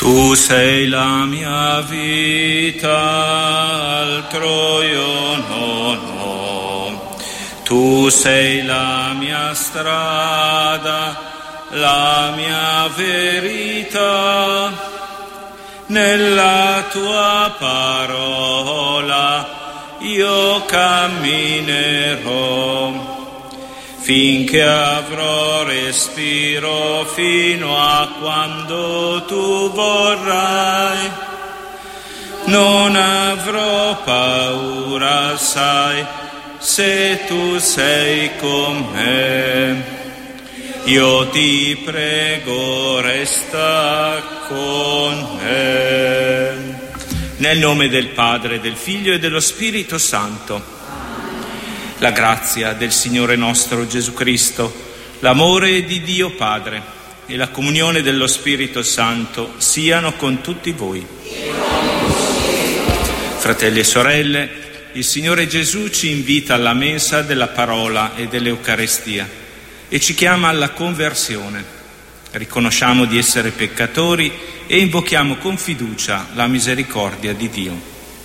Tu sei la mia vita, altro io non ho. Tu sei la mia strada, la mia verità. Nella tua parola io camminerò, finché avrò respiro, fino a quando tu vorrai. Non avrò paura, sai, se tu sei con me. Io ti prego, resta con me. Nel nome del Padre, del Figlio e dello Spirito Santo. La grazia del Signore nostro Gesù Cristo, l'amore di Dio Padre e la comunione dello Spirito Santo siano con tutti voi. Fratelli e sorelle, il Signore Gesù ci invita alla mensa della parola e dell'Eucarestia e ci chiama alla conversione. Riconosciamo di essere peccatori e invochiamo con fiducia la misericordia di Dio.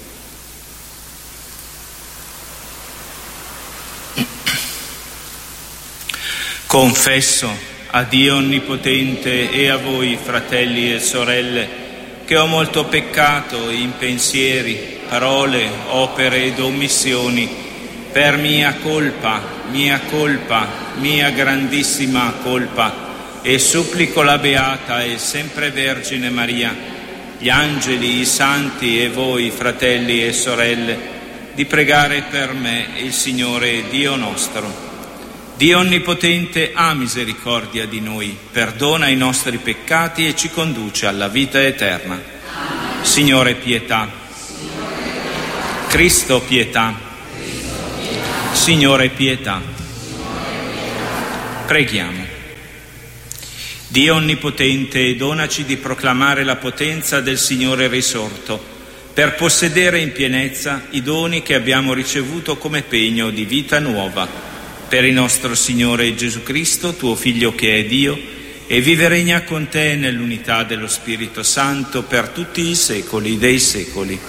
Confesso a Dio Onnipotente e a voi, fratelli e sorelle, che ho molto peccato in pensieri, parole, opere ed omissioni, per mia colpa, mia grandissima colpa, e supplico la Beata e sempre Vergine Maria, gli angeli, i santi e voi, fratelli e sorelle, di pregare per me il Signore Dio nostro. Dio Onnipotente ha misericordia di noi, perdona i nostri peccati e ci conduce alla vita eterna. Signore, pietà. Cristo, pietà. Signore, pietà. Preghiamo. Dio Onnipotente, donaci di proclamare la potenza del Signore risorto, per possedere in pienezza i doni che abbiamo ricevuto come pegno di vita nuova, per il nostro Signore Gesù Cristo, tuo Figlio che è Dio, e vive e regna con te nell'unità dello Spirito Santo per tutti i secoli dei secoli.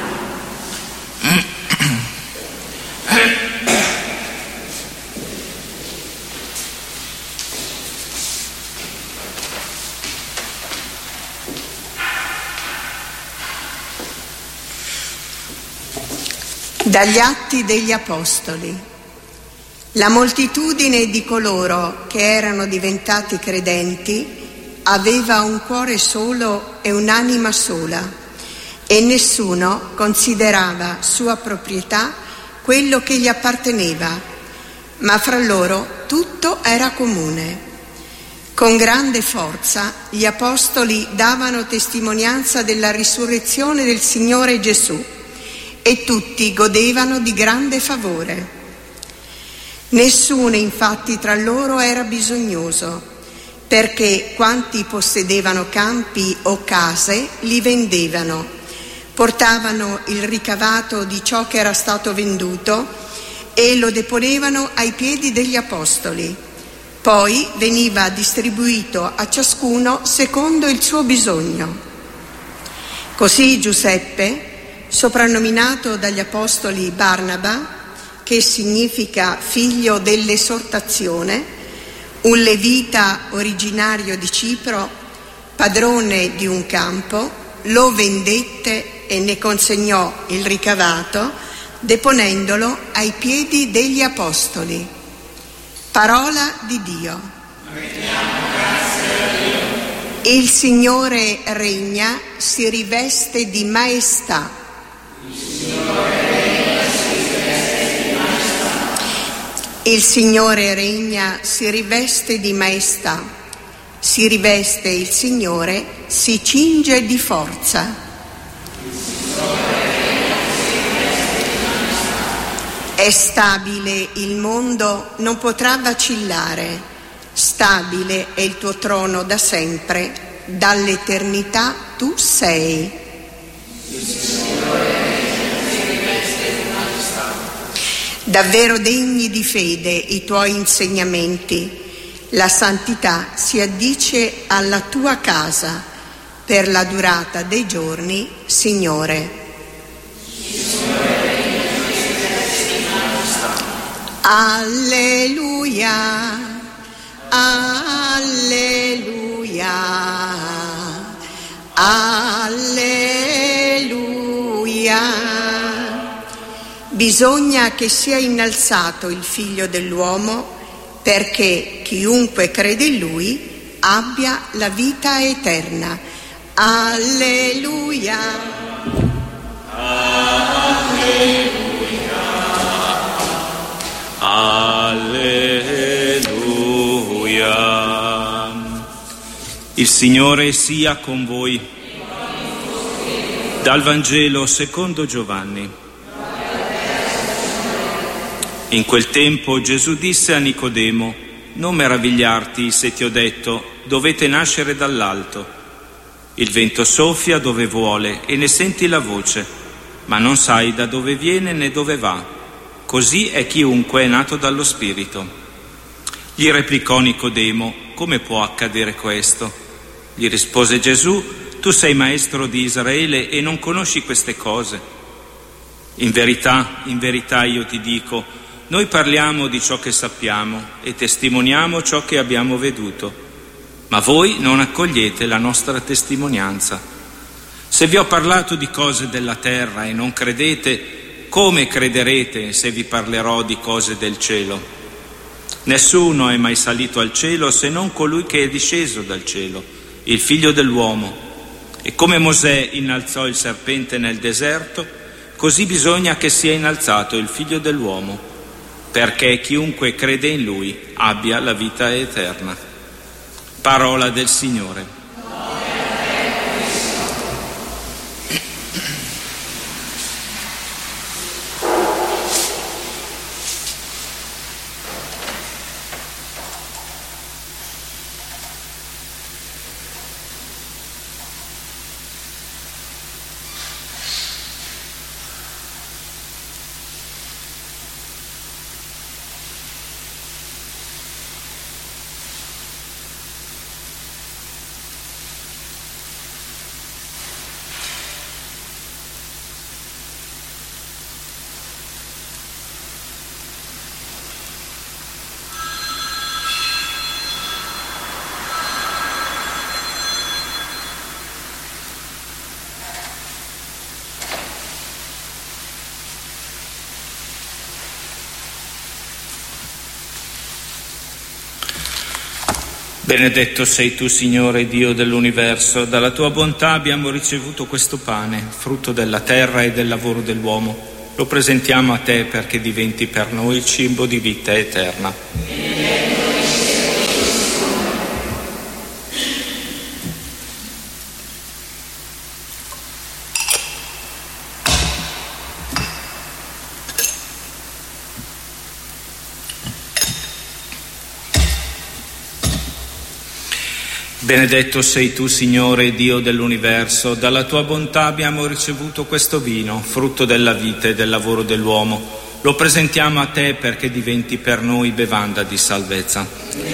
Dagli Atti degli Apostoli. La moltitudine di coloro che erano diventati credenti aveva un cuore solo e un'anima sola, e nessuno considerava sua proprietà quello che gli apparteneva, ma fra loro tutto era comune. Con grande forza gli apostoli davano testimonianza della risurrezione del Signore Gesù, e tutti godevano di grande favore. Nessuno infatti tra loro era bisognoso, perché quanti possedevano campi o case li vendevano, portavano il ricavato di ciò che era stato venduto e lo deponevano ai piedi degli apostoli. Poi veniva distribuito a ciascuno secondo il suo bisogno. Così Giuseppe, soprannominato dagli apostoli Barnaba, che significa figlio dell'esortazione, un levita originario di Cipro, padrone di un campo, lo vendette e ne consegnò il ricavato, deponendolo ai piedi degli apostoli. Parola di Dio. Il Signore regna, si riveste di maestà. Il Signore regna, si riveste di maestà. Si riveste il Signore, si cinge di forza. È stabile il mondo, non potrà vacillare. Stabile è il tuo trono da sempre, dall'eternità tu sei. Davvero degni di fede i tuoi insegnamenti. La santità si addice alla tua casa, per la durata dei giorni, Signore. Alleluia, alleluia, alleluia. Bisogna che sia innalzato il Figlio dell'uomo, perché chiunque crede in Lui abbia la vita eterna. Alleluia. Alleluia. Alleluia. Il Signore sia con voi. Dal Vangelo secondo Giovanni. In quel tempo Gesù disse a Nicodemo: non meravigliarti se ti ho detto, dovete nascere dall'alto. Il vento soffia dove vuole e ne senti la voce, ma non sai da dove viene né dove va. Così è chiunque è nato dallo Spirito. Gli replicò Nicodemo: come può accadere questo? Gli rispose Gesù: tu sei maestro di Israele e non conosci queste cose? In verità io ti dico, noi parliamo di ciò che sappiamo e testimoniamo ciò che abbiamo veduto, ma voi non accogliete la nostra testimonianza. Se vi ho parlato di cose della terra e non credete, come crederete se vi parlerò di cose del cielo? Nessuno è mai salito al cielo se non colui che è disceso dal cielo, il Figlio dell'uomo. E come Mosè innalzò il serpente nel deserto, così bisogna che sia innalzato il Figlio dell'uomo, perché chiunque crede in Lui abbia la vita eterna. Parola del Signore. Benedetto sei tu, Signore Dio dell'universo, dalla tua bontà abbiamo ricevuto questo pane, frutto della terra e del lavoro dell'uomo. Lo presentiamo a te perché diventi per noi cibo di vita eterna. Benedetto sei tu, Signore Dio dell'universo, dalla tua bontà abbiamo ricevuto questo vino, frutto della vita e del lavoro dell'uomo. Lo presentiamo a te perché diventi per noi bevanda di salvezza.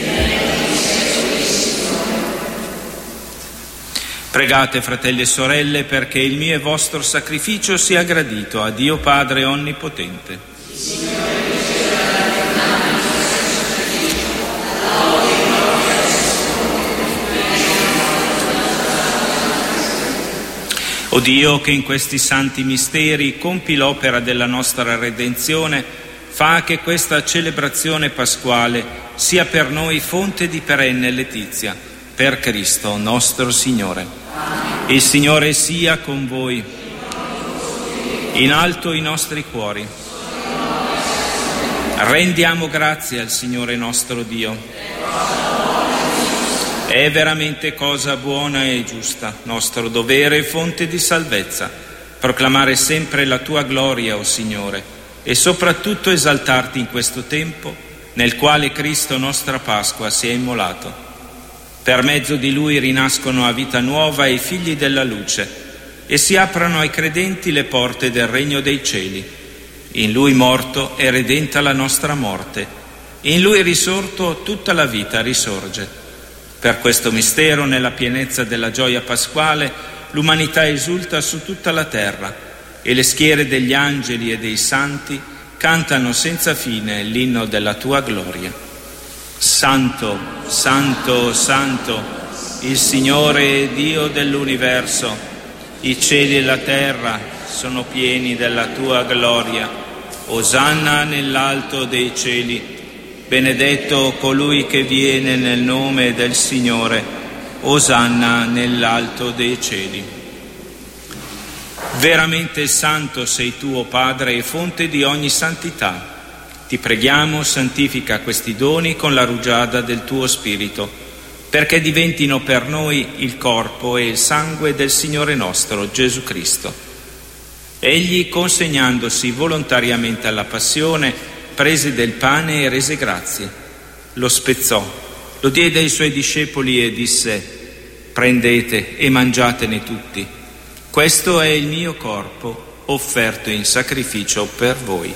Pregate, fratelli e sorelle, perché il mio e vostro sacrificio sia gradito a Dio Padre Onnipotente. O Dio, che in questi santi misteri compi l'opera della nostra redenzione, fa che questa celebrazione pasquale sia per noi fonte di perenne letizia, per Cristo nostro Signore. Il Signore sia con voi. In alto i nostri cuori. Rendiamo grazie al Signore nostro Dio. È veramente cosa buona e giusta, nostro dovere e fonte di salvezza, proclamare sempre la tua gloria, o Signore, e soprattutto esaltarti in questo tempo nel quale Cristo, nostra Pasqua, si è immolato. Per mezzo di Lui rinascono a vita nuova i figli della luce e si aprono ai credenti le porte del regno dei cieli. In Lui morto è redenta la nostra morte, in Lui risorto tutta la vita risorge. Per questo mistero, nella pienezza della gioia pasquale, l'umanità esulta su tutta la terra e le schiere degli angeli e dei santi cantano senza fine l'inno della tua gloria. Santo, santo, santo, il Signore è Dio dell'universo. I cieli e la terra sono pieni della tua gloria. Osanna nell'alto dei cieli. Benedetto colui che viene nel nome del Signore. Osanna nell'alto dei cieli. Veramente santo sei tu, o Padre, e fonte di ogni santità. Ti preghiamo, santifica questi doni con la rugiada del tuo Spirito, perché diventino per noi il corpo e il sangue del Signore nostro Gesù Cristo. Egli, consegnandosi volontariamente alla passione, prese del pane e rese grazie, lo spezzò, lo diede ai suoi discepoli e disse: prendete e mangiatene tutti, questo è il mio corpo offerto in sacrificio per voi.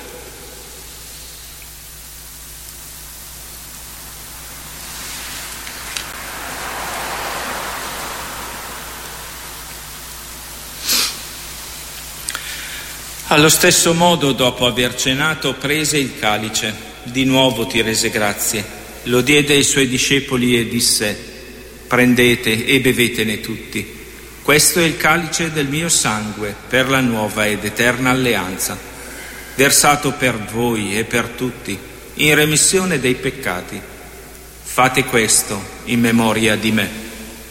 Allo stesso modo, dopo aver cenato, prese il calice, di nuovo ti rese grazie, lo diede ai suoi discepoli e disse: prendete e bevetene tutti, questo è il calice del mio sangue per la nuova ed eterna alleanza, versato per voi e per tutti in remissione dei peccati. Fate questo in memoria di me.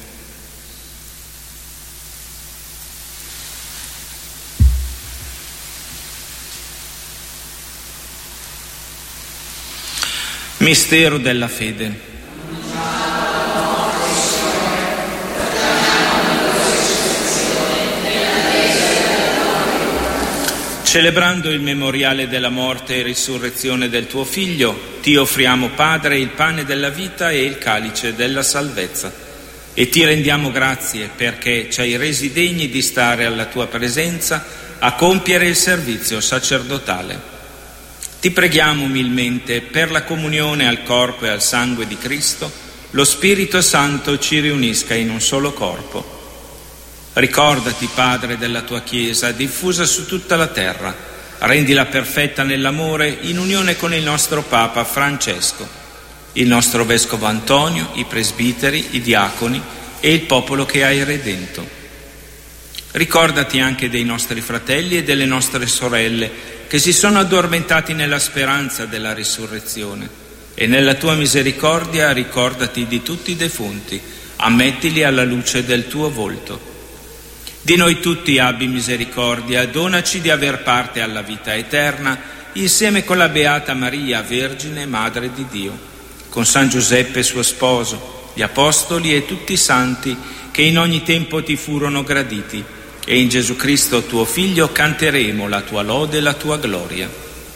Mistero della fede. Celebrando il memoriale della morte e risurrezione del tuo Figlio, ti offriamo, Padre, il pane della vita e il calice della salvezza, e ti rendiamo grazie perché ci hai resi degni di stare alla tua presenza a compiere il servizio sacerdotale. Ti preghiamo umilmente per la comunione al corpo e al sangue di Cristo, lo Spirito Santo ci riunisca in un solo corpo. Ricordati, Padre, della tua Chiesa diffusa su tutta la terra, rendila perfetta nell'amore in unione con il nostro Papa Francesco, il nostro Vescovo Antonio, i presbiteri, i diaconi e il popolo che hai redento. Ricordati anche dei nostri fratelli e delle nostre sorelle che si sono addormentati nella speranza della risurrezione, e nella tua misericordia ricordati di tutti i defunti, ammettili alla luce del tuo volto. Di noi tutti abbi misericordia, donaci di aver parte alla vita eterna, insieme con la Beata Maria, Vergine, Madre di Dio, con San Giuseppe suo sposo, gli Apostoli e tutti i santi che in ogni tempo ti furono graditi, e in Gesù Cristo tuo Figlio canteremo la tua lode e la tua gloria.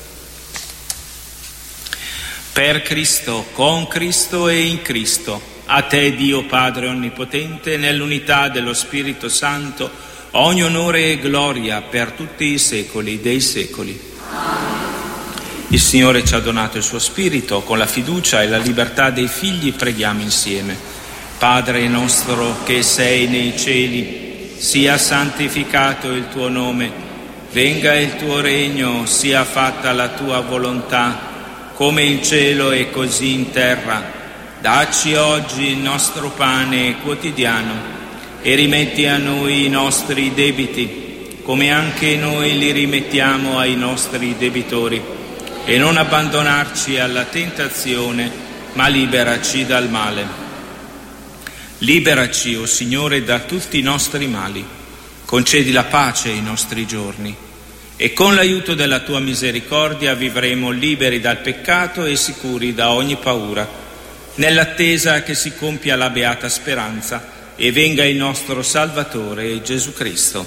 Per Cristo, con Cristo e in Cristo, a te Dio Padre Onnipotente, nell'unità dello Spirito Santo, ogni onore e gloria per tutti i secoli dei secoli. Il Signore ci ha donato il suo Spirito, con la fiducia e la libertà dei figli preghiamo insieme. Padre nostro che sei nei cieli, sia santificato il tuo nome, venga il tuo regno, sia fatta la tua volontà, come in cielo e così in terra. Dacci oggi il nostro pane quotidiano e rimetti a noi i nostri debiti, come anche noi li rimettiamo ai nostri debitori, e non abbandonarci alla tentazione, ma liberaci dal male. Liberaci, o Signore, da tutti i nostri mali, concedi la pace ai nostri giorni, e con l'aiuto della tua misericordia vivremo liberi dal peccato e sicuri da ogni paura, nell'attesa che si compia la beata speranza e venga il nostro Salvatore Gesù Cristo.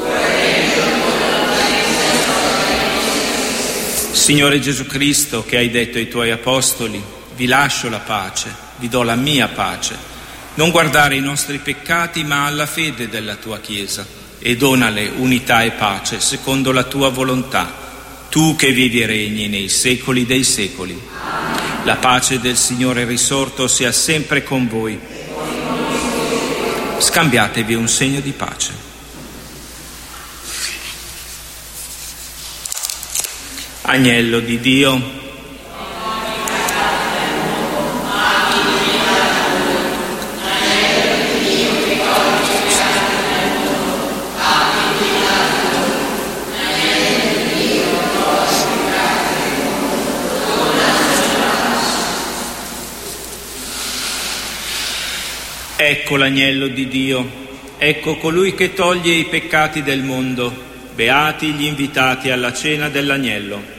Signore Gesù Cristo, che hai detto ai tuoi apostoli: vi lascio la pace, vi do la mia pace, non guardare i nostri peccati ma alla fede della tua Chiesa, e donale unità e pace secondo la tua volontà, tu che vivi e regni nei secoli dei secoli. La pace del Signore risorto sia sempre con voi Scambiatevi un segno di pace. Agnello di Dio, ecco l'agnello di Dio, ecco colui che toglie i peccati del mondo. Beati gli invitati alla cena dell'agnello.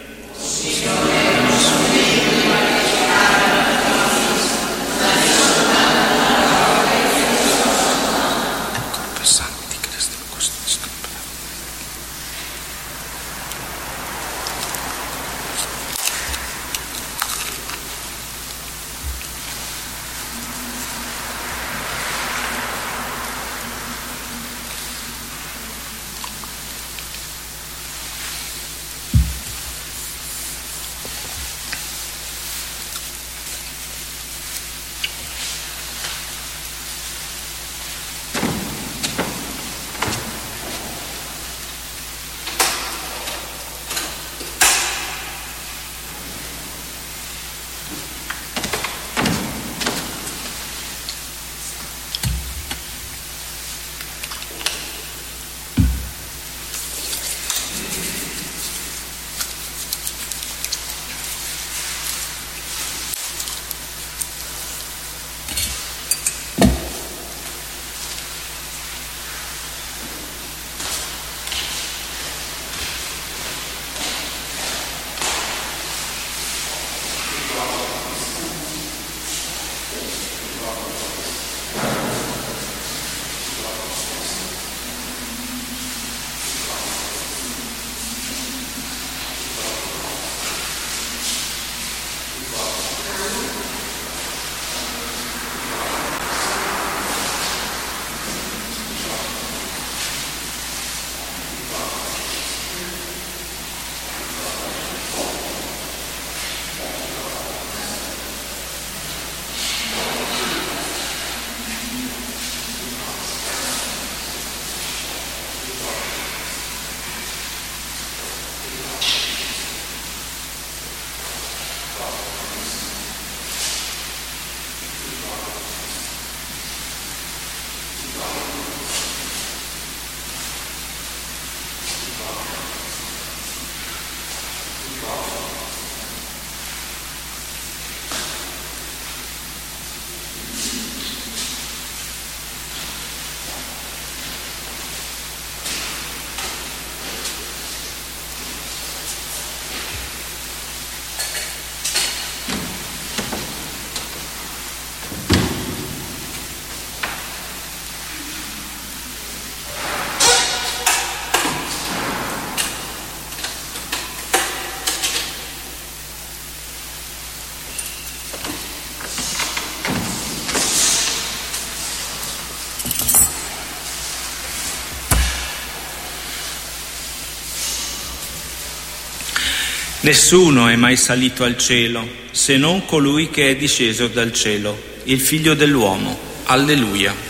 Nessuno è mai salito al cielo, se non colui che è disceso dal cielo, il Figlio dell'uomo. Alleluia.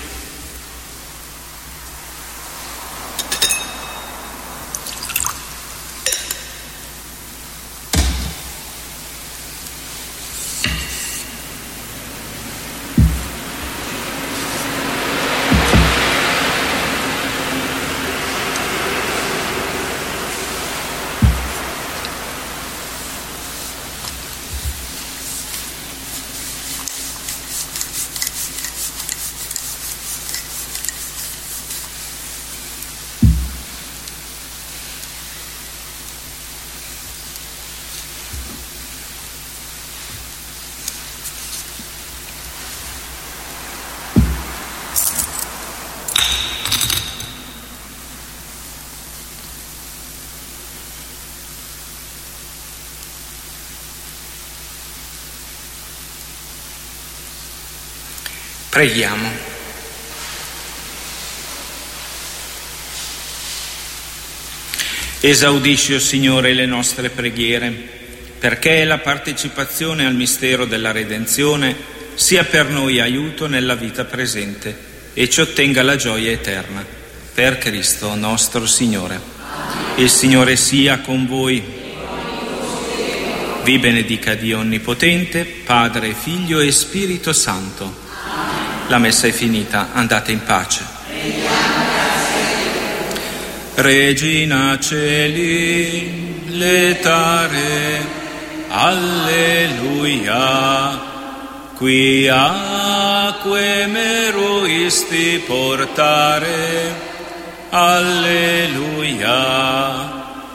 Preghiamo. Esaudisci, o Signore, le nostre preghiere, perché la partecipazione al mistero della redenzione sia per noi aiuto nella vita presente e ci ottenga la gioia eterna. Per Cristo nostro Signore. Il Signore sia con voi. Vi benedica Dio Onnipotente, Padre, Figlio e Spirito Santo. La messa è finita, andate in pace. Regina Celi, letare, alleluia, quiaque meruisti portare, alleluia,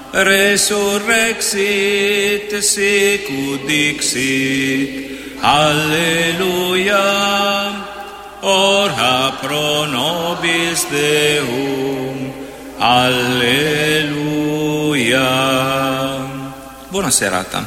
resurrexit sicut dixit, alleluia, ora pro nobis Deum, alleluia. Buona serata.